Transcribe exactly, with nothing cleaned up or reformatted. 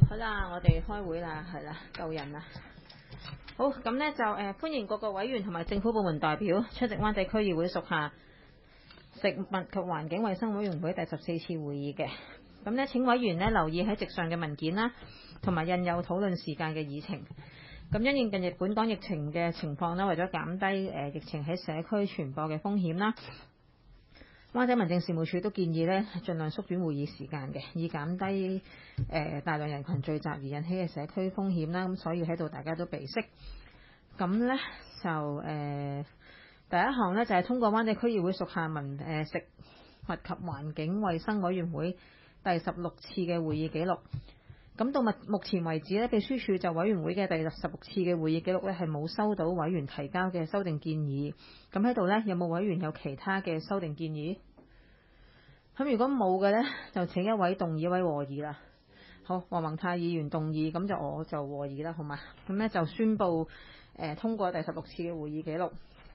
好啦，我哋開會啦，係啦，夠人啦。好，咁呢就誒、呃、歡迎各個委員同埋政府部門代表出席灣地區議會屬下食物及環境衛生委員會第十四次會議嘅。咁呢請委員呢留意喺席上嘅文件啦，同埋印有討論時間嘅議程。咁因應近日本港疫情嘅情況啦，為咗減低誒、呃、疫情喺社區傳播嘅風險啦，灣仔民政事務處都建議呢盡量縮短會議時間嘅，以減低誒、呃、大量人群聚集而引起嘅社區風險啦。咁所以喺度大家都備悉。咁呢就誒、呃、第一項呢，就係、是、通過灣仔區議會屬下民誒、呃、食物及環境衛生委員會第十六次嘅會議記錄。咁到目目前為止呢，秘書處就委員會嘅第十六次嘅會議記錄呢，係冇收到委員提交嘅修訂建議。咁喺度呢，有冇委員有其他嘅修訂建議？咁如果冇嘅呢，就請一位動議一位和議啦。好，黃宏泰議員動議，咁就我就和議啦，好嘛？咁呢就宣布誒、呃、通過第十六次嘅會議記錄。